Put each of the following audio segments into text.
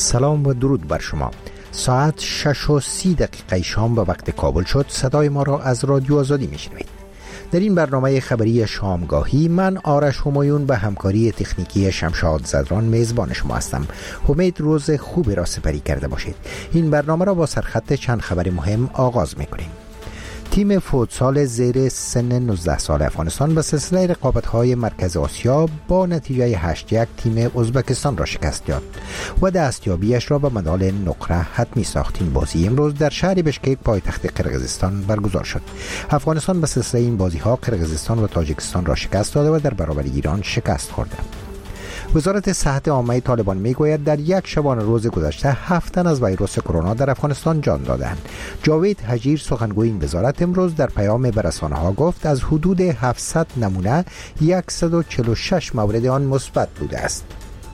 سلام و درود بر شما. ساعت 6:30 شام به وقت کابل شد. صدای ما را از رادیو آزادی میشنوید. در این برنامه خبری شامگاهی من آرش همایون به همکاری تکنیکی شمشاد زدران میزبان شما هستم. امید روز خوبی را سپری کرده باشید. این برنامه را با سرخط چند خبر مهم آغاز میکنیم. تیم فوتسال زیر سن 19 سال افغانستان به سلسله رقابت‌های مرکز آسیا با نتیجه 8-1 تیم ازبکستان را شکست داد و دستیابیش را به مدال نقره حتمی ساخت. این بازی امروز در شهر بشکک پایتخت قرقیزستان برگزار شد. افغانستان به سلسله این بازی‌ها قرقیزستان و تاجیکستان را شکست داده و در برابر ایران شکست خورده. وزارت صحت عامه طالبان میگوید در یک شبانه روز گذشته 7 تن از ویروس کرونا در افغانستان جان دادند. جاوید حجیر سخنگوی این وزارت امروز در پیام به رسانه‌ها گفت از حدود 700 نمونه 146 مورد آن مثبت بوده است.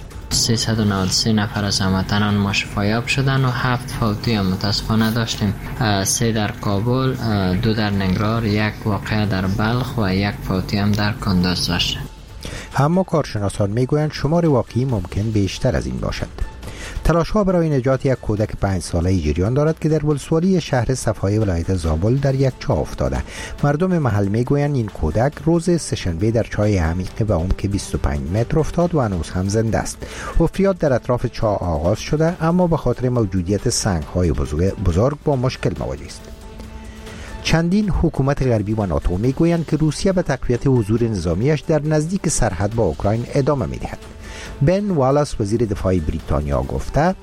393 نفر از هموطنان ما شفایاب شدن و 7 فوتی هم متاسفانه داشتیم. 3 در کابل، 2 در ننگرهار، 1 واقعه در بلخ و 1 فوتی هم در کندوز داشته. اما کارشناسان میگویند شمار واقعی ممکن بیشتر از این باشد. تلاش‌ها برای نجات یک کودک 5 ساله‌ای جریان دارد که در ولسوالی شهر صفای ولایت زابل در یک چاه افتاده. مردم محل میگویند این کودک روز سه‌شنبه در چاه عمیق به عمق 25 متر افتاد و هنوز هم زنده است. حفریات در اطراف چاه آغاز شده اما به خاطر موجودیت سنگ‌های بزرگ با مشکل مواجه است. چندین حکومت غربی و ناتو میگویند که روسیه به تقویت حضور نظامیش در نزدیک سرحد با اوکراین ادامه میدهد. بن والاس وزیر دفاع بریتانیا گفته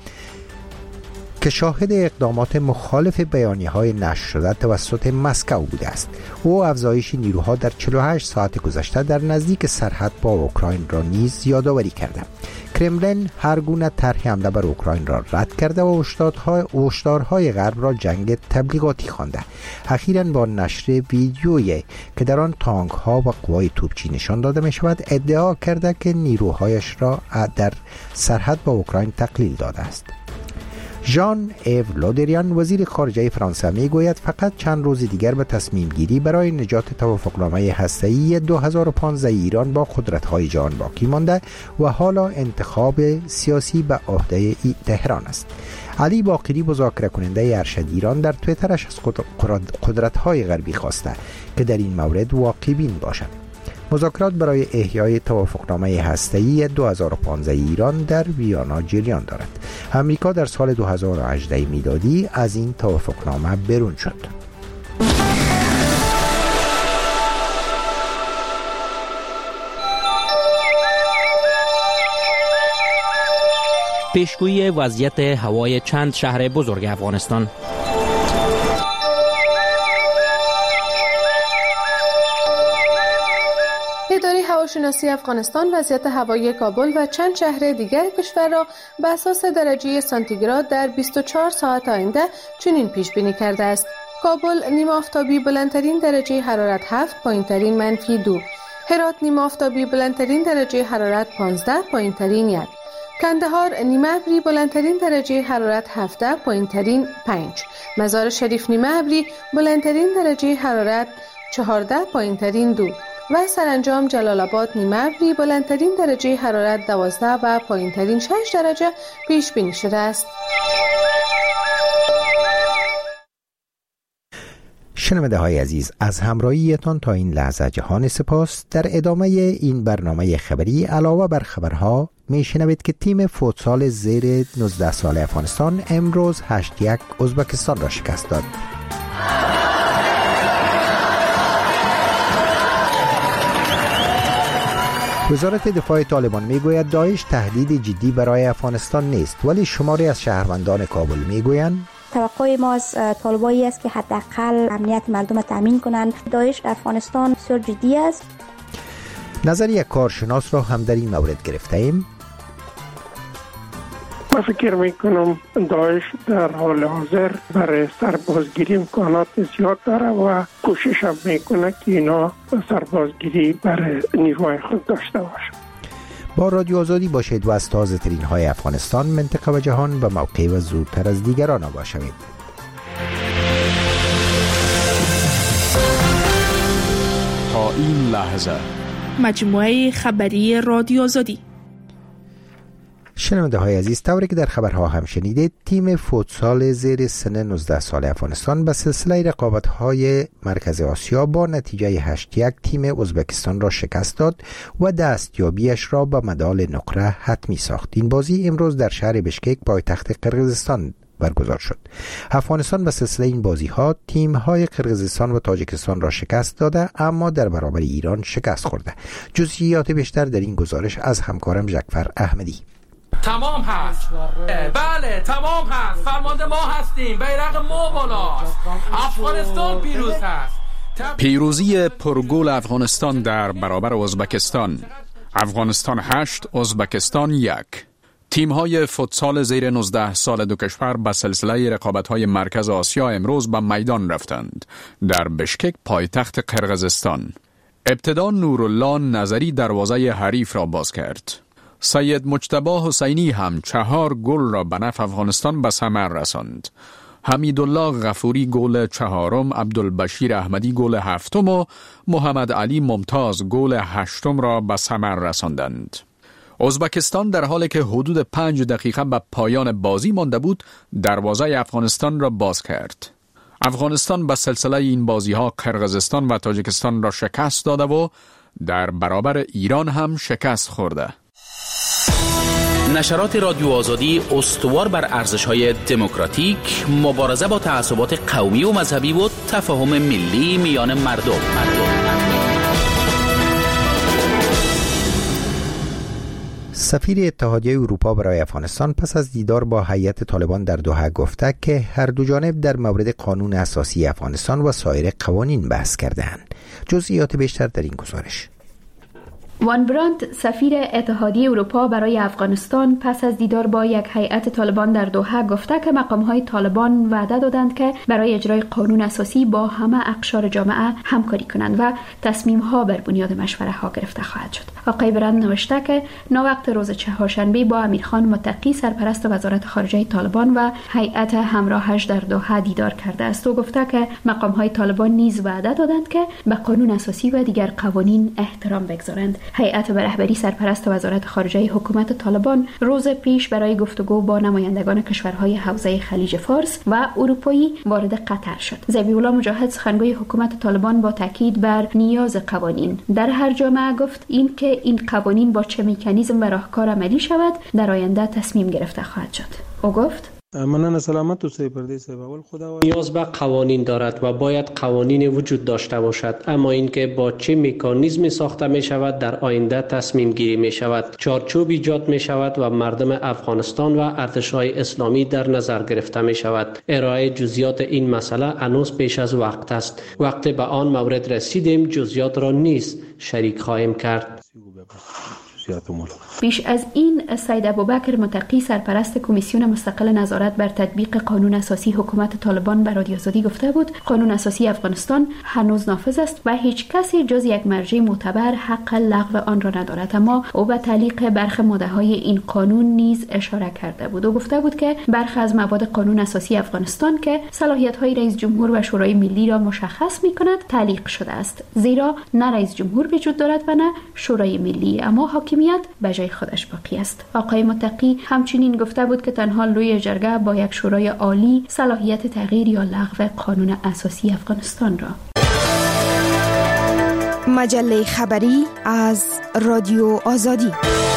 که شاهد اقدامات مخالف بیانیه‌های نشر شده توسط مسکو بوده است. او افزایش نیروها در 48 ساعت گذشته در نزدیک سرحد با اوکراین را نیز یادآوری کرده. کرملین هر گونه طرح حمله بر اوکراین را رد کرده و هشدارهای غرب را جنگ تبلیغاتی خوانده. اخیراً با نشر ویدیویی که در آن تانک‌ها و قوای توپچی نشان داده می‌شود ادعا کرده که نیروهایش را در سرحد با اوکراین تقلیل داده است. ژان ایو لودریان وزیر خارجه فرانسه میگوید فقط چند روز دیگر به تصمیم گیری برای نجات توافقنامه هسته‌ای 2015 ایران با قدرت‌های جهان باقی مانده و حالا انتخاب سیاسی به عهده تهران است. علی باقری مذاکره کننده ارشد ایران در توییترش از قدرت‌های غربی خواسته که در این مورد واقع بین باشند. مذاکرات برای احیای توافقنامه هسته‌ای 2015 ایران در ویانا جریان دارد. امریکا در سال 2018 میلادی از این توافقنامه بیرون شد. پیشگویی وضعیت هوای چند شهر بزرگ افغانستان. اداره هواشناسی افغانستان وضعیت هوایی کابل و چند شهر دیگر کشور را به اساس درجه سانتیگراد در 24 ساعت آینده چنین پیش بینی کرده است: کابل نیمه آفتابی بلندترین درجه حرارت 7، پایینترین -2. هرات نیمه آفتابی بلندترین درجه حرارت 15، پایینترین 1. کندهار نیمه ابری بلندترین درجه حرارت 17، پایینترین 5. مزار شریف نیمه ابری بلندترین درجه حرارت 14، پایینترین 2. و سرانجام جلال آباد نیمه ابری بلندترین درجه حرارت 12 و پایینترین 6 درجه پیش بینی شده است. شنونده های عزیز، از همراهیتان تا این لحظه جهان سپاس. در ادامه این برنامه خبری علاوه بر خبرها میشنوید که تیم فوتسال زیر 19 سال افغانستان امروز 8-1 ازبکستان را شکست داد. وزارت دفاع طالبان میگوید داعش تهدید جدی برای افغانستان نیست، ولی شماری از شهروندان کابل میگویند توقع ما از طالبایی است که حداقل امنیت مردم را تامین کنند. داعش در افغانستان بسیار جدی است. نظر یک کارشناس را هم در این مورد گرفته ایم. من فکر میکنم داعش در حال حاضر برای سربازگیری امکانات زیاد داره و کوشش هم میکنه که اینا سربازگیری برای نیروهای خود داشته باشه. با رادیو آزادی باشید و از تازه ترین های افغانستان، منطقه و جهان به موقع و زودتر از دیگران آگاه شوید. تا این لحظه مجموعه خبری رادیو آزادی. شنونده های عزیز، طوری که در خبرها هم شنیدید، تیم فوتسال زیر سن 19 سال افغانستان به سلسله رقابت‌های مرکز آسیا با نتیجه 8-1 تیم ازبکستان را شکست داد و دستیابیش را به مدال نقره حتمی ساخت. این بازی امروز در شهر بشکک پایتخت قرقیزستان برگزار شد. افغانستان به سلسله این بازی‌ها تیم‌های قرقیزستان و تاجیکستان را شکست داده، اما در برابر ایران شکست خورده. جزئیات بیشتر در این گزارش از همکارم ژکفر احمدی. تمام هست. بله تمام هست. فرمانده ما هستیم. بیرق ما بالاست. افغانستان پیروز هست. پیروزی پرگل افغانستان در برابر ازبکستان. افغانستان 8 ازبکستان 1. تیم‌های فوتسال زیر 19 سال دو کشور به سلسله رقابت‌های مرکز آسیا امروز به میدان رفتند. در بشکک پایتخت قرقیزستان. ابتدا نورالله نظری دروازه حریف را باز کرد. سید مجتبی حسینی هم 4 گل را به نفع افغانستان به ثمر رساند. حمیدالله غفوری گل 4م، عبدالبشیر احمدی گل 7م و محمد علی ممتاز گل 8م را به ثمر رساندند. ازبکستان در حالی که حدود 5 دقیقه به پایان بازی مانده بود، دروازه افغانستان را باز کرد. افغانستان به سلسله این بازی‌ها قرقیزستان و تاجیکستان را شکست داده و در برابر ایران هم شکست خورده. نشرات رادیو آزادی استوار بر ارزش‌های دموکراتیک، مبارزه با تعصبات قومی و مذهبی و تفاهم ملی میان مردم. سفیر اتحادیه اروپا برای افغانستان پس از دیدار با هیئت طالبان در دوحه گفته که هر دو جانب در مورد قانون اساسی افغانستان و سایر قوانین بحث کرده‌اند. جزئیات بیشتر در این گزارش. وان برانت، سفیر اتحادیه اروپا برای افغانستان، پس از دیدار با یک هیئت طالبان در دوحه گفته که مقام‌های طالبان وعده دادند که برای اجرای قانون اساسی با همه اقشار جامعه همکاری کنند و تصمیم‌ها بر بنیاد مشوره‌ها گرفته خواهد شد. آقای برانت نوشته که ناوقت روز چهارشنبه با امیرخان متقی، سرپرست وزارت خارجه طالبان و هیئت همراهش در دوحه دیدار کرده است و گفته که مقام‌های طالبان نیز وعده دادند که به قانون اساسی و دیگر قوانین احترام بگذارند. هیئت به رهبری سرپرست وزارت خارجه حکومت طالبان روز پیش برای گفتگو با نمایندگان کشورهای حوزه خلیج فارس و اروپایی وارد قطر شد. ذبیح‌الله مجاهد، سخنگوی حکومت طالبان، با تاکید بر نیاز قوانین در هر جامعه گفت این که این قوانین با چه مکانیزم و راهکار عملی شود در آینده تصمیم گرفته خواهد شد. او گفت نیاز به قوانین دارد و باید قوانین وجود داشته باشد، اما اینکه با چه مکانیزمی ساخته می شود در آینده تصمیم گیری می شود، چارچوب ایجاد می شود و مردم افغانستان و ارتش‌های اسلامی در نظر گرفته می شود. ارائه جزئیات این مسئله هنوز پیش از وقت است. وقتی به آن مورد رسیدیم جزئیات را نیز شریک خواهیم کرد. پیش از این سید ابوبکر متقی، سرپرست کمیسیون مستقل نظارت بر تطبیق قانون اساسی حکومت طالبان، به رادیو آزادی گفته بود قانون اساسی افغانستان هنوز نافذ است و هیچ کسی جز یک مرجع معتبر حق لغو آن را ندارد. اما او به تعلیق برخی ماده‌های این قانون نیز اشاره کرده بود و گفته بود که برخی از مواد قانون اساسی افغانستان که صلاحیت‌های رئیس جمهور و شورای ملی را مشخص می‌کند تعلیق شده است، زیرا نه رئیس جمهور وجود دارد و نه شورای ملی، اما حاکمیت به جای خودش باقی است. آقای متقی همچنین گفته بود که تنها لوی جرگه با یک شورای عالی صلاحیت تغییر یا لغو قانون اساسی افغانستان را. مجله خبری از رادیو آزادی.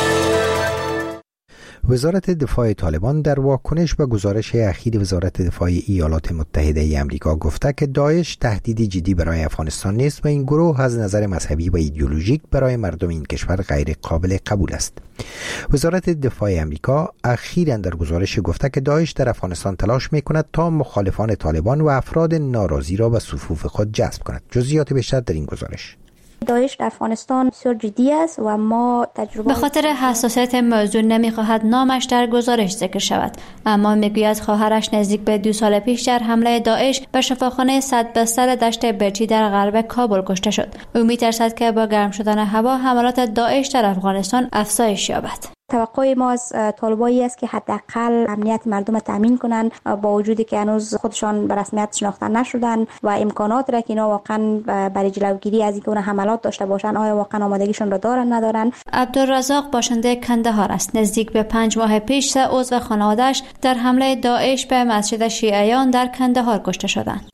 وزارت دفاع طالبان در واکنش به گزارش اخیر وزارت دفاع ایالات متحده ای آمریکا گفته که داعش تهدیدی جدی برای افغانستان نیست و این گروه از نظر مذهبی و ایدئولوژیک برای مردم این کشور غیر قابل قبول است. وزارت دفاع آمریکا اخیراً در گزارش گفته که داعش در افغانستان تلاش می‌کند تا مخالفان طالبان و افراد ناراضی را به صفوف خود جذب کند. جزئیات بیشتر در این گزارش. داعش در افغانستان بسیار جدی است و ما تجربه به خاطر حساسیت موضوع نمی‌خواهد نامش در گزارش ذکر شود، اما میگوید خواهرش نزدیک به 2 سال پیش در حمله داعش به شفاخانه 100 بستر دشت برچی در غرب کابل کشته شد. او می‌ترسد که با گرم شدن هوا حملات داعش در افغانستان افزایش یابد. توقع ما از طالبایی است که حداقل امنیت مردم تامین کنند، با وجودی که هنوز خودشان به رسمیت شناخته نشدن و امکانات را که اینا واقعا برای جلوگیری از اینکه حملات داشته باشند آیا واقعا آمادگیشون را دارن ندارن. عبدالرزاق باشنده کندهار است. نزدیک به 5 ماه پیش 3 عضو خانواده‌اش در حمله داعش به مسجد شیعیان در کندهار کشته شدند.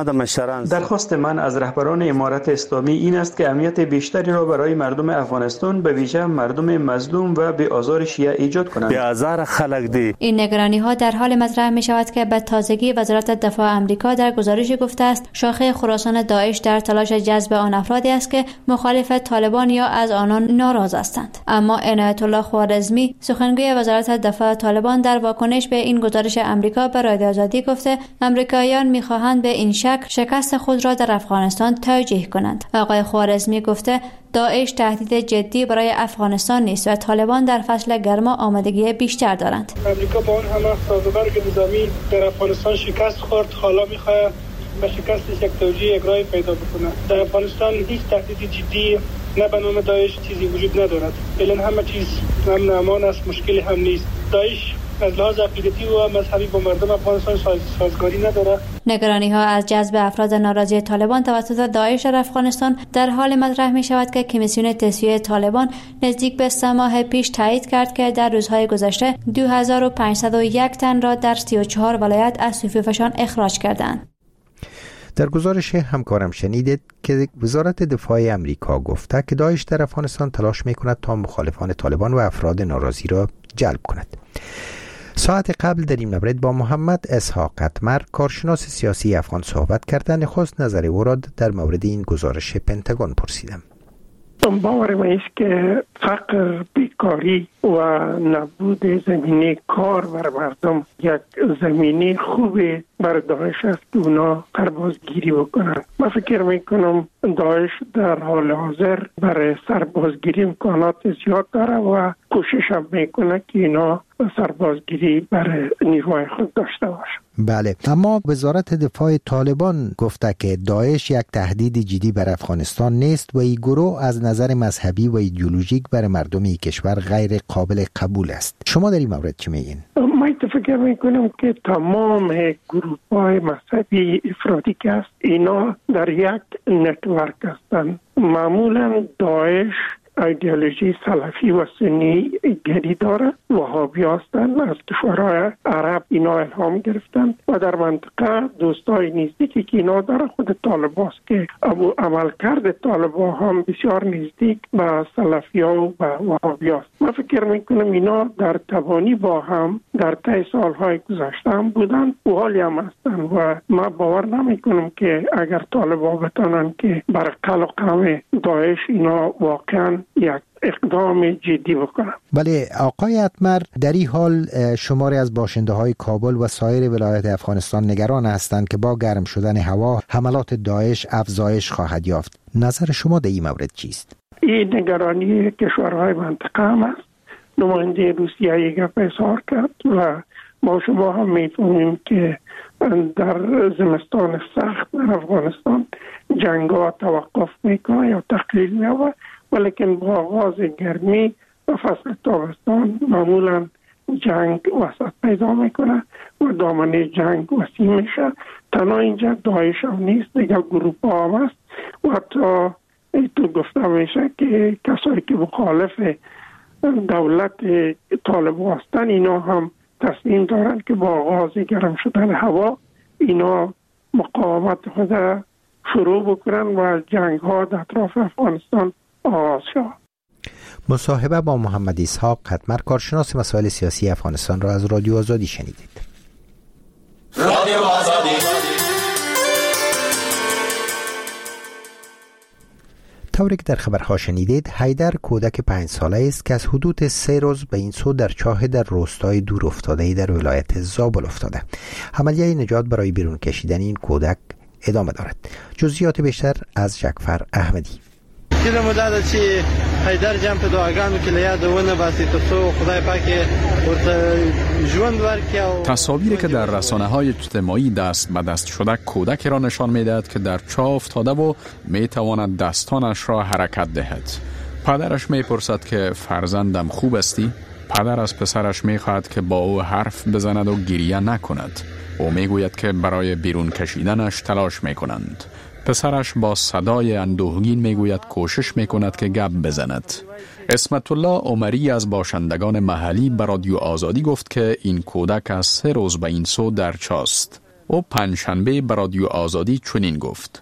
درخواست من از رهبران امارت اسلامی این است که امنیت بیشتری را برای مردم افغانستان به ویژه مردم مظلوم و به آزار شیعه ایجاد کنند. این نگرانی ها در حال مطرح می شود که به تازگی وزارت دفاع آمریکا در گزارشی گفته است شاخه خراسان داعش در تلاش جذب آن افرادی است که مخالف طالبان یا از آنان ناراض هستند. اما عنایت الله خوارزمی سخنگوی وزارت دفاع طالبان در واکنش به این گزارش آمریکا به رادیو آزادی گفته آمریکاییان می‌خواهند به این شکست خود را در افغانستان توجیه کنند. آقای خوارزمی گفته داعش تهدید جدی برای افغانستان نیست و طالبان در فصل گرما آمادگی بیشتر دارند. آمریکا با اون همه سازوکار نظامی در افغانستان شکست خورد، حالا می‌خواد به شکستش یک توجیه یک راه پیدا بکنه. در افغانستان هیچ تهدید جدی نه به نام داعش چیزی وجود ندارد. فعلا همه چیز امن امان است، مشکلی هم نیست. داعش از لحاظ عقیدتی و مذهبی با مردم افغانستان سازگاری نداره. نگرانی ها از جذب افراد ناراضی طالبان توسط داعش در افغانستان در حال مطرح می شود که کمیسیون تصفیه طالبان نزدیک به 3 ماه پیش تایید کرد که در روزهای گذشته 2501 تن را در 34 ولایت از صفوفشان اخراج کردند. در گزارش همکارم شنیدید که وزارت دفاع امریکا گفته که داعش در افغانستان تلاش می‌کند تا مخالفان طالبان و افراد ناراضی را جلب کند. ساعت قبل در این مورد با محمد اسحاق قطمر کارشناس سیاسی افغان صحبت کردن خواست نظر او را در مورد این گزارش پنتاگون پرسیدم. باور من است که فقر، بیکاری و نبود زمینه کار بر مردم یک زمینه خوبی بر داعش است که اونا سربازگیری بکنند. من فکر میکنم داعش در حال حاضر برای سربازگیری امکانات زیاد داره و کوشش هم میکنه که اینا سربازگیری برای نیروهای خود داشته باشه. بله، اما وزارت دفاع طالبان گفته که داعش یک تهدید جدی بر افغانستان نیست و این گروه از نظر مذهبی و ایدئولوژیک بر مردم این کشور غیر قابل قبول است. شما در این مورد چی میگین؟ من فکر میکنم که تمام گروه‌های مذهبی افراطی که است اینا در یک نتورک هستند. معمولا داعش ایدئولوژی سلفی و سنی گری داره، وهابی هستند، از کشورهای عرب اینا الهام گرفتند و در منطقه دوستای نزدیکی که اینا داره خود طالبان است که عملکرد طالبان هم بسیار نزدیک به سلفی ها و وهابی است. من فکر میکنم اینا در تبانی با هم در طی سالهای گذشته هم بودن و حالی هم هستند و من باور نمیکنم که اگر طالبان بتونن که بر قلقم داعش اینا واقعا یک اقدام جدی بکنم. بله آقای اتمر، در این حال شماری از باشنده های کابل و سایر ولایت افغانستان نگران هستند که با گرم شدن هوا حملات داعش افزایش خواهد یافت. نظر شما در این مورد چیست؟ این نگرانی کشورهای منطقه هم است. نماینده روسیه یک اظهار کرد و ما شما هم می‌فهمیم که در زمستان سخت در افغانستان جنگ ها توقف میکنه یا تقلیل می‌یابد، ولیکن با آغاز گرمی و فصل تابستان معمولا جنگ وسط پیدا میکنه و دامنه جنگ وسیع میشه. تنها اینجا داعش هم نیست، دیگه گروه ها هم هست و حتی تو گفته میشه که کسایی که مخالف دولت طالبان هستن اینا هم تصمیم دارن که با آغاز گرم شدن هوا اینا مقاومت خود شروع بکنن و جنگ ها در اطراف افغانستان آغاز شد. مصاحبه با محمد اسحاق قطمر کارشناس مسائل سیاسی افغانستان را از رادیو آزادی شنیدید. رادیو آزادی. طوری که در خبرها شنیدید، حیدر کودک 5 ساله است که از حدود 3 روز به این سو در چاه در روستای دور افتاده در ولایت زابل افتاده. عملیه نجات برای بیرون کشیدن این کودک ادامه دارد. جزئیات بیشتر از جعفر احمدی. کله مدد چې حیدر جام په دعاګانو کې لیادونه باسي تاسو خدای پاک ورته ژوند ورکړي. تصاویری که در رسانه‌های اجتماعی دست به دست شده کودک را نشان می‌دهد که در چاه افتاده و می‌تواند دستانش را حرکت دهد. پدرش می‌پرسد که فرزندم خوب استی؟ پدر از پسرش می‌خواهد که با او حرف بزند و گریه نکند. او میگوید که برای بیرون کشیدنش تلاش میکنند. پسرش با صدای اندوهگین میگوید کوشش میکند که گپ بزند. اسمت الله عمری از باشندگان محلی به رادیو آزادی گفت که این کودک از 3 روز به این سو در چاست. او پنجشنبه به رادیو آزادی چنین گفت: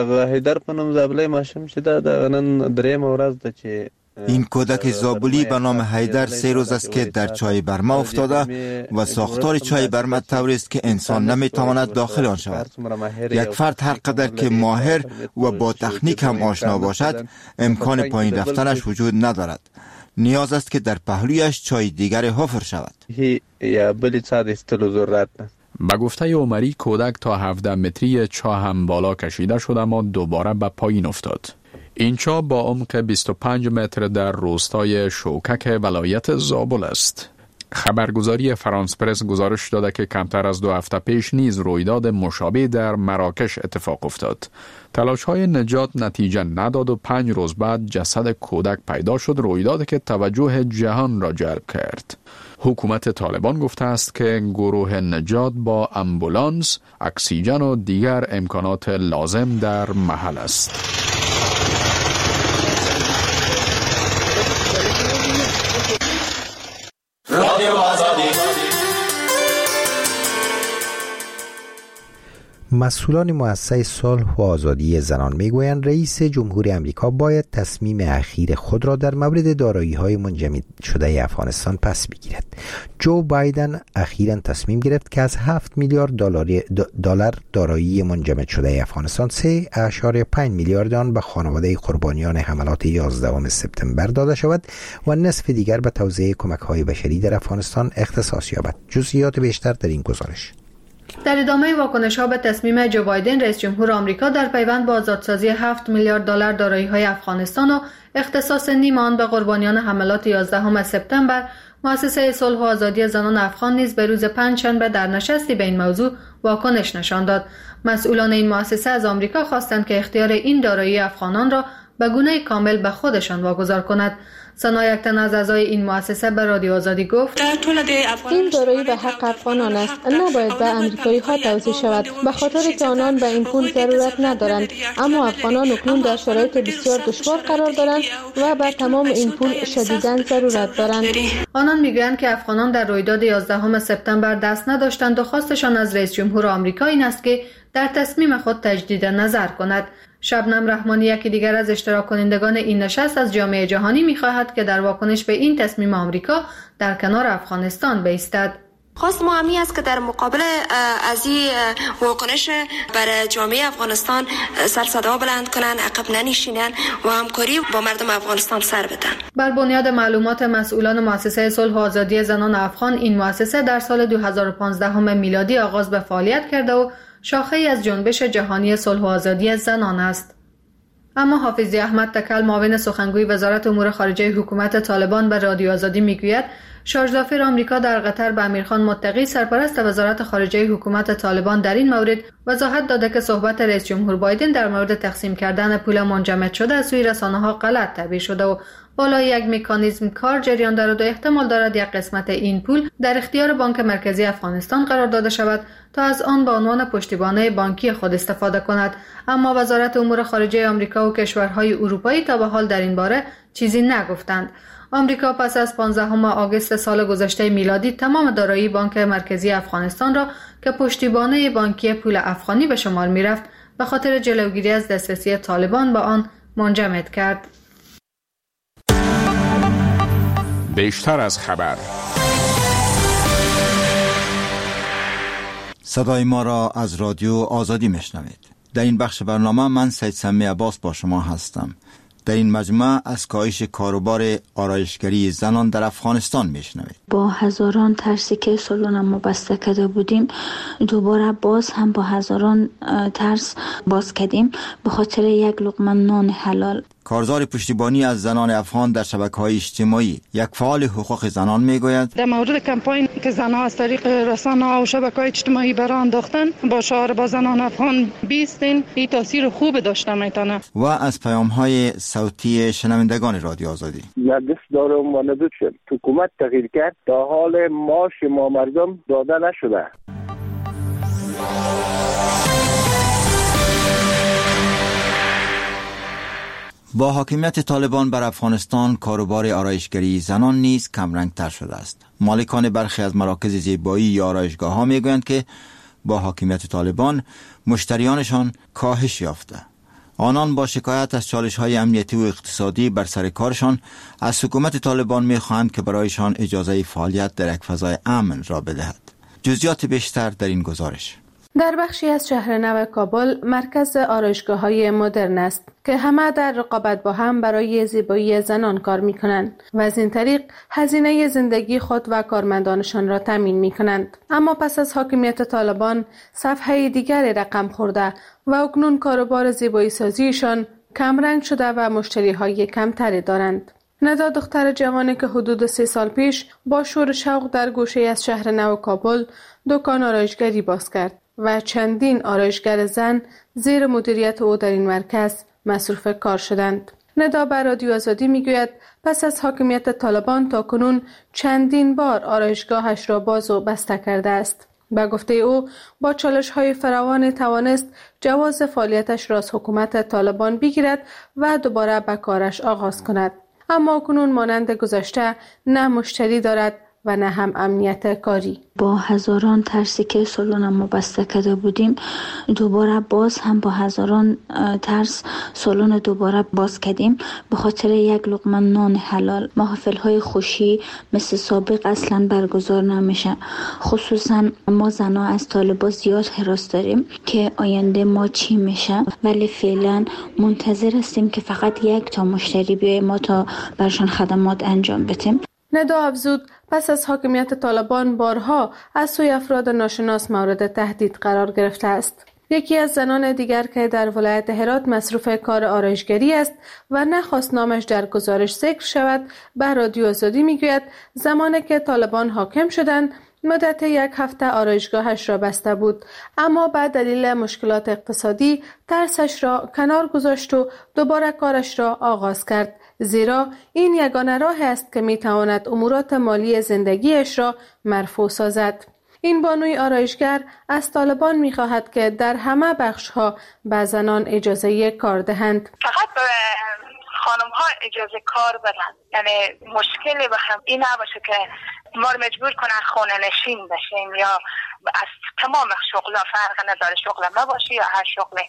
این کودک زابلی به نام حیدر 3 روز است که در چای برمه افتاده و ساختار چای برمه طوری است که انسان نمیتواند داخل آن شود. یک فرد هر قدر که ماهر و با تکنیک هم آشنا باشد، امکان پایین رفتنش وجود ندارد. نیاز است که در پهلویش چای دیگر حفر شود. به گفته عمری کودک تا 17 متری چاه هم بالا کشیده شد اما دوباره به پایین افتاد. این چاه با عمق 25 متر در روستای شوکک ولایت زابل است. خبرگزاری فرانس پرس گزارش داده که کمتر از 2 هفته پیش نیز رویداد مشابه در مراکش اتفاق افتاد. تلاش‌های نجات نتیجه نداد و 5 روز بعد جسد کودک پیدا شد، رویدادی که توجه جهان را جلب کرد. حکومت طالبان گفته است که گروه نجات با امبولانس، اکسیژن و دیگر امکانات لازم در محل است. مسئولان مؤسسه صلح و آزادی زنان میگویند رئیس جمهور امریکا باید تصمیم اخیر خود را در مورد دارایی‌های منجمد شده افغانستان پس بگیرد. جو بایدن اخیراً تصمیم گرفت که از 7 میلیارد دلار دارایی منجمد شده افغانستان 3.5 میلیارد آن به خانواده قربانیان حملات 11 سپتامبر داده شود و نصف دیگر به توزیع کمک‌های بشری در افغانستان اختصاص یابد. جزئیات بیشتر در این گزارش. در ادامه واکنش‌ها به تصمیم جو بایدن رئیس جمهور آمریکا در پیوند با آزادسازی 7 میلیارد دلار دارایی‌های افغانستان و اختصاص نیم آن به قربانیان حملات 11 سپتامبر، مؤسسه صلح و آزادی زنان افغان نیز به روز پنجشنبه در نشستی به این موضوع واکنش نشان داد. مسئولان این مؤسسه از آمریکا خواستند که اختیار این دارایی افغانان را به گونه کامل به خودشان واگذار کند. سنا یک تن از اعضای این مؤسسه به رادیو آزادی گفت: این دارایی به حق افغانان است، نباید به امریکایی ها توزیع شود، به خاطر که آنان به این پول ضرورت ندارند، اما افغانان اکنون در شرایط بسیار دشوار قرار دارند و به تمام این پول شدیداً ضرورت دارند. آنان میگویند که افغانان در رویداد 11 سپتامبر دست نداشتند و خواستشان از رئیس جمهور آمریکا این است که در تصمیم خود تجدید نظر کند. شبنم رحمانی یکی دیگر از اشتراک کنندگان این نشست از جامعه جهانی می‌خواهد که در واکنش به این تصمیم آمریکا در کنار افغانستان بایستد. خواست ما همی است که در مقابل از این واکنش بر جامعه افغانستان سر صدا بلند کنند، عقب ننشینند و همکاری با مردم افغانستان سر بدن. بر بنیاد معلومات مسئولان مؤسسه صلح و آزادی زنان افغان، این مؤسسه در سال 2015 میلادی آغاز به فعالیت کرده و شاخه‌ای از جنبش جهانی صلح و آزادی زنان است. اما حافظی احمد تکل، معاون سخنگوی وزارت امور خارجه حکومت طالبان، به رادیو آزادی میگوید شارژ ظافر آمریکا در قطر به امیرخان متقی، سرپرست وزارت خارجه حکومت طالبان، در این مورد وضاحت داده که صحبت رئیس جمهور بایدن در مورد تقسیم کردن پول منجمد شده از سوی رسانه‌ها غلط تعبیر شده و بالای یک مکانیزم کار جریان دارد و احتمال دارد یک قسمت این پول در اختیار بانک مرکزی افغانستان قرار داده شود تا از آن به عنوان پشتیبانی بانکی خود استفاده کند. اما وزارت امور خارجه آمریکا و کشورهای اروپایی تا به حال در این باره چیزی نگفتند. آمریکا پس از 15 آگوست سال گذشته میلادی تمام دارایی بانک مرکزی افغانستان را که پشتیبانی بانکی پول افغانی به شمار می‌رفت به خاطر جلوگیری از دسترسی طالبان به آن منجمد کرد. بیشتر از خبر. صدای ما را از رادیو آزادی میشنوید. در این بخش برنامه من سید سمی عباس با شما هستم. در این مجموعه از کاهش کاروبار آرایشگری زنان در افغانستان میشنوید. با هزاران ترسی که سالن ما بسته کرده بودیم، دوباره باز هم با هزاران ترس باز کردیم به خاطر یک لقمه نان حلال. کارزار پشتیبانی از زنان افغان در شبکه‌های اجتماعی، یک فعال حقوق زنان میگوید در مورد کمپاین که زنها از طریق رسانه‌ها و شبکه‌های اجتماعی برآ انداختن با شعار با زنان افغان بیستین، این تاثیر خوب داشته میتونه. و از پیام‌های صوتی شنوندگان رادیو آزادی. یک دست دارم و ندود شد. حکومت تغییر کرد، تا حال معاش ما مردم داده نشده. با حاکمیت طالبان بر افغانستان، کاروبار آرایشگری زنان نیز کمرنگ‌تر شده است. مالکان برخی از مراکز زیبایی یا آرایشگاه‌ها میگویند که با حاکمیت طالبان مشتریانشان کاهش یافته. آنان با شکایت از چالش‌های امنیتی و اقتصادی بر سر کارشان از حکومت طالبان می‌خواهند که برایشان اجازه فعالیت در یک فضای امن را بدهد. جزئیات بیشتر در این گزارش. در بخشی از شهر نو کابل مرکز آرایشگاه‌های مدرن است که همه در رقابت با هم برای زیبایی زنان کار می‌کنند و از این طریق هزینه زندگی خود و کارمندانشان را تامین می‌کنند. اما پس از حاکمیت طالبان صفحه دیگری رقم خورده و اکنون کاروبار زیبایی سازیشان کمرنگ شده و مشتری‌های کمتری دارند. ندا دختر جوانی که حدود 3 سال پیش با شور شوق در گوشه از شهر نو کابل دکان آرایشگری باز کرد و چندین آرایشگر زن زیر مدیریت او در این مرکز مصروف کار شدند. ندا بر رادیو آزادی میگوید پس از حاکمیت طالبان تا کنون چندین بار آرایشگاهش را باز و بسته کرده است. به گفته او با چالش‌های فراوان توانست جواز فعالیتش را از حکومت طالبان بگیرد و دوباره به کارش آغاز کند. اما کنون مانند گذشته نه مشتری دارد و نه هم امنیت کاری. با هزاران ترسی که سالن ما بسته کرده بودیم دوباره باز هم با هزاران ترس سالن دوباره باز کردیم به خاطر یک لقمه نان حلال. محافل‌های خوشی مثل سابق اصلا برگزار نمیشه. خصوصا ما زنها از طالبان زیاد هراس داریم که آینده ما چی میشه، ولی فعلا منتظر هستیم که فقط یک تا مشتری بیاید ما تا برشان خدمات انجام بدیم. ندا افزود پس از حاکمیت طالبان بارها از سوی افراد ناشناس مورد تهدید قرار گرفته است. یکی از زنان دیگر که در ولایت هرات مصروف کار آرایشگری است و نخواست نامش در گزارش ذکر شود به رادیو آزادی میگوید زمانی که طالبان حاکم شدند مدت 1 هفته آرایشگاهش را بسته بود، اما به دلیل مشکلات اقتصادی ترسش را کنار گذاشت و دوباره کارش را آغاز کرد، زیرا این یگانه راه است که میتواند امورات مالی زندگیش را مرفوع سازد. این بانوی آرایشگر از طالبان میخواهد که در همه بخش‌ها به زنان اجازه کار دهند. فقط به خانم ها اجازه کار بدن، یعنی مشکلی به هم این نباشه که ما رو مجبور کنن خانه نشین بشیم یا از تمام شغل‌ها فرق نداره شغل ما باشه یا هر شغل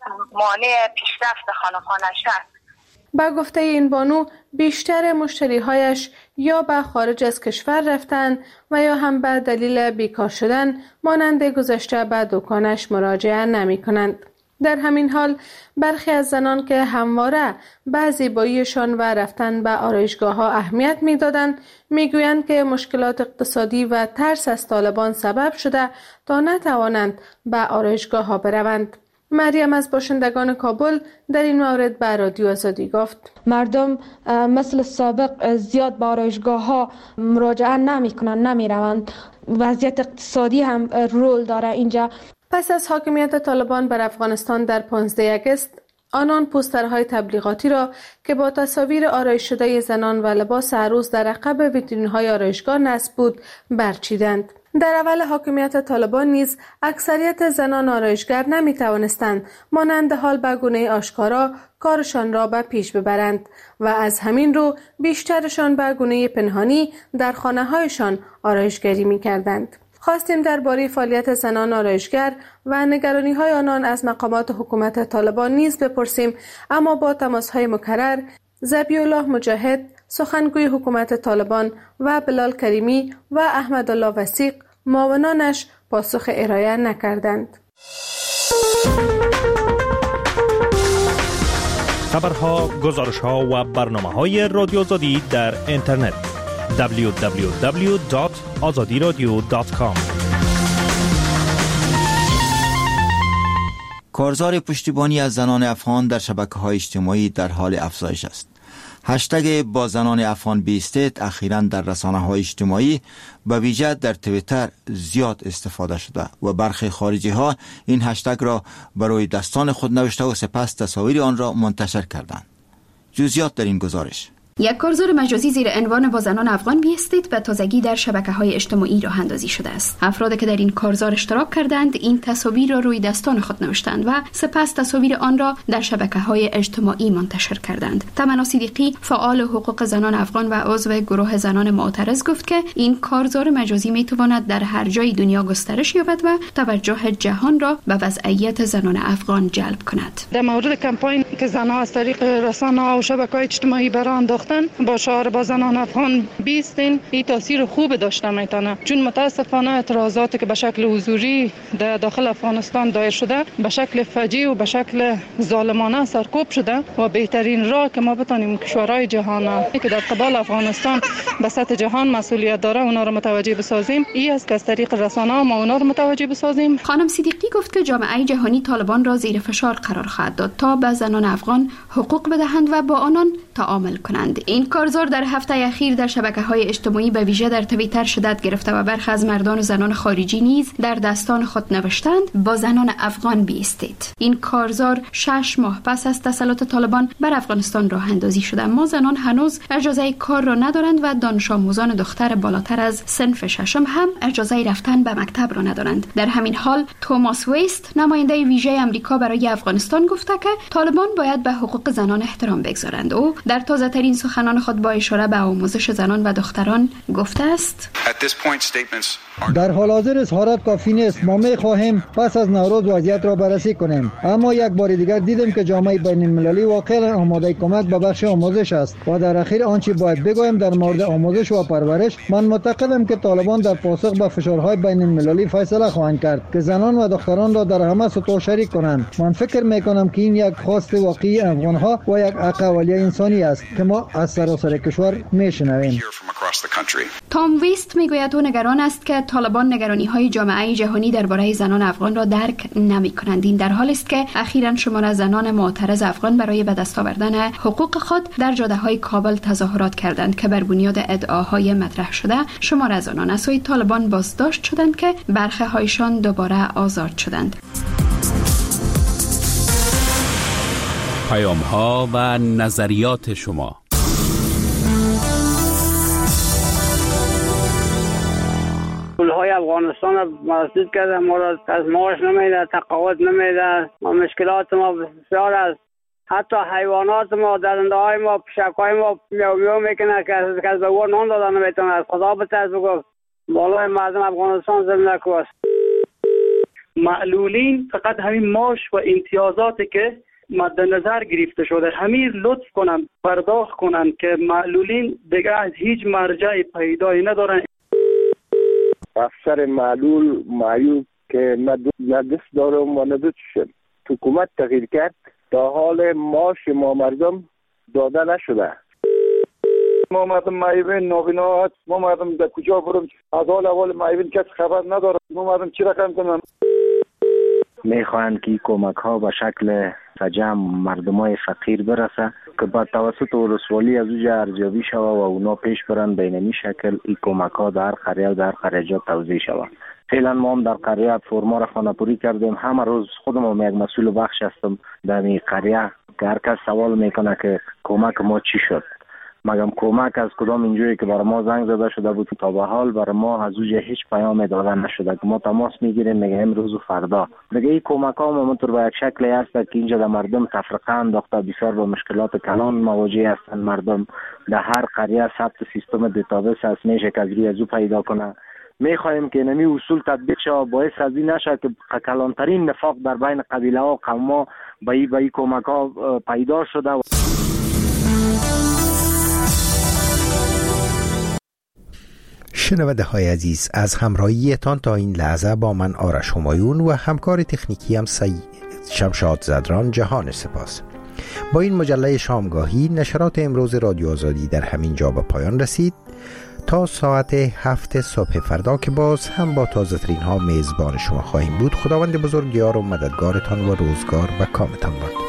مانع پیشرفت خانم ها نشه. با گفته این بانو بیشتر مشتری‌هایش یا به خارج از کشور رفتن و یا هم به دلیل بیکار شدن مانند گذشته به دکانش مراجعه نمی کنند. در همین حال برخی از زنان که همواره به زیباییشان و رفتن به آرایشگاه‌ها اهمیت می‌دادند می‌گویند که مشکلات اقتصادی و ترس از طالبان سبب شده تا نتوانند به آرایشگاه‌ها بروند. مریم از باشندگان کابل در این مورد به رادیو آزادی گفت مردم مثل سابق زیاد به آرایشگاه‌ها مراجعه نمی‌کنند، نمی‌روند. وضعیت اقتصادی هم رول داره اینجا. پس از حاکمیت طالبان بر افغانستان در 15 آگوست آنان پوسترهای تبلیغاتی را که با تصاویر آرایش شده زنان و لباس عروس در عقب ویترین‌های آرایشگاه نصب بود برچیدند. در اول حاکمیت طالبان نیز اکثریت زنان آرایشگر نمی توانستند مانند حال به گونه آشکارا کارشان را به پیش ببرند و از همین رو بیشترشان به گونه پنهانی در خانه‌هایشان آرایشگری می کردند. خواستیم درباره فعالیت زنان آرایشگر و نگرانی‌های آنان از مقامات حکومت طالبان نیز بپرسیم، اما با تماس‌های مکرر ذبیح‌الله مجاهد سخنگوی حکومت طالبان و بلال کریمی و احمدالله وثیق معاونانش پاسخ ارائه نکردند. خبرها، گزارش‌ها و برنامه‌های رادیو آزادی در اینترنت www.azadiradio.com. کارزار پشتیبانی از زنان افغان در شبکه‌های اجتماعی در حال افزایش است. هشتگ با زنان افغان بیستید اخیراً در رسانه‌های اجتماعی به ویژه در توییتر زیاد استفاده شده و برخی خارجی‌ها این هشتگ را برای دستان خود نوشته و سپس تصاویر آن را منتشر کردند. جزئیات در این گزارش. یک کارزار مجازی زیر عنوان با زنان افغان بیستید به تازگی در شبکه‌های اجتماعی راه اندازی شده است. افرادی که در این کارزار اشتراک کردند این تصاویر را روی دستان خود نوشتند و سپس تصاویر آن را در شبکه‌های اجتماعی منتشر کردند. تمنا صدیقی فعال حقوق زنان افغان و عضو گروه زنان معترض گفت که این کارزار مجازی میتواند در هر جای دنیا گسترش یابد و توجه جهان را به وضعیت زنان افغان جلب کند. در مورد کمپاین که زنان از طریق رسانه‌ها و شبکه‌های اجتماعی برآورده با شعار با زنان افغان بیستین، این تاثیر خوب داشته میتونه، چون متاسفانه اعتراضاتی که به شکل حضوری در داخل افغانستان دایر شده به شکل فجیع و به شکل ظالمانه سرکوب شده و بهترین راه که ما بتونیم کشورهای جهان که در قبال افغانستان به سطح جهان مسئولیت داره اونا رو متوجه بسازیم، این است که از طریق رسانه‌ها ما اونا رو متوجه بسازیم. خانم صدیقی گفت که جامعه جهانی طالبان را زیر فشار قرار خواهد داد تا به زنان افغان حقوق بدهند و با آنان تعامل کنند. این کارزار در هفته اخیر در شبکه‌های اجتماعی به ویژه در توییتر شدت گرفته و برخی از مردان و زنان خارجی نیز در دستان خود نوشتند با زنان افغان بیستید. این کارزار 6 ماه پس از تسلط طالبان بر افغانستان راه اندازی شده، اما زنان هنوز اجازه کار را ندارند و دانش آموزان دختر بالاتر از صنف ششم هم اجازه رفتن به مکتب را ندارند. در همین حال توماس ویست نماینده ویژه آمریکا برای افغانستان گفته که طالبان باید به حقوق زنان احترام بگذارند. او در تازه‌ترین سخنان خود با اشاره به آموزش زنان و دختران گفته است: در حال حاضر اظهارات کافی نیست. ما می‌خواهیم پس از نوروز وضعیت را بررسی کنیم، اما یک بار دیگر دیدیم که جامعه بین‌المللی واقعا آماده کمک به بخش آموزش است و در اخیر آنچه باید بگویم در مورد آموزش و پرورش، من معتقدم که طالبان در پاسخ به فشارهای بین‌المللی فیصله خواهند کرد که زنان و دختران را در همه سطوح شریک کنند. من فکر می‌کنم که این یک خواست واقعی افغان‌ها و یک حق اولیه انسانی است که ما از سراسر کشور می‌شنویم. تام ویست میگوید او نگران است که طالبان نگرانی‌های جامعه جهانی درباره زنان افغان را درک نمی‌کنند. این در حالی است که اخیراً شمار از زنان معترض افغان برای به دست آوردن حقوق خود در جاده‌های کابل تظاهرات کردند که بر بنیاد ادعاهای مطرح شده شمار از آنان از سوی طالبان بازداشت شدند که برخی هایشان دوباره آزاد شدند. پیام‌ها و نظریات شما. پولهای افغانستان را مسدود کرده، ما را از معاش نمیده، تقاعد نمیده، مشکلات ما بسیار است. حتی حیوانات ما، درنده های ما، پشکای ما میو میکنه که از به او نان دادن نمیتونه. از خدا بترس بگو بالای مردم افغانستان زمینه کوست. معلولین فقط همین معاش و امتیازاتی که مد نظر گرفته شده همین لطف کنن پرداخت کنن که معلولین دیگه از هیچ مرجع پیدایی ندارن. افسر معلول معیوب که نه دست دارم و نه چشم، حکومت تغییر کرد تا حال معاش ما مردم داده نشده. ما مردم معیوبین نابینا، ما مردم در کجا برم؟ از حال معیوبین کس خبر نداره. ما مردم چی رقم کنم؟ میخواهند که کمک ها به شکل سجم مردم های فقیر برسه که با توسط ولسوالی از اوجه ارزیابی شوه و اونا پیش برن بین این شکل این کمک ها در قریه و در قریجات توزیع شوه. فعلا ما هم در قریه فرما را خانه‌پوری کردیم. همه روز خودم هم یک مسئول بخش هستم در این قریه که هر کس سوال میکنه که کمک ما چی شد. مگم کمک از کدام اینجوری که برای ما زنگ زده شده بود تا به حال برای ما از اوجه هیچ پیام داده نشده که ما تماس میگیریم میگه امروز و فردا. دیگه این کمک ها همونطور به یک شکلی هست که اینجا در مردم تفرقه انداخته، بسیار با مشکلات کلان مواجه هستند. مردم در هر قریه ثبت سیستم دیتابیس هست، میشه که از روی از او پیدا کنه. میخواهیم که نمی اصول تطبیق شود، باعث از این نشه که کلانترین نفاق در بین قبیله ها و قوم ها به این کمک ها پیدا شده. شنونده های عزیز، از همراهیتان تا این لحظه با من آرش همایون و همکار تکنیکی هم شمشاد زدران جهان سپاس. با این مجله شامگاهی نشرات امروز رادیو آزادی در همین جا به پایان رسید. تا ساعت 7 صبح فردا که باز هم با تازه ترین ها میزبان شما خواهیم بود. خداوند بزرگ یار و مددگارتان و روزگار و کامتان باد.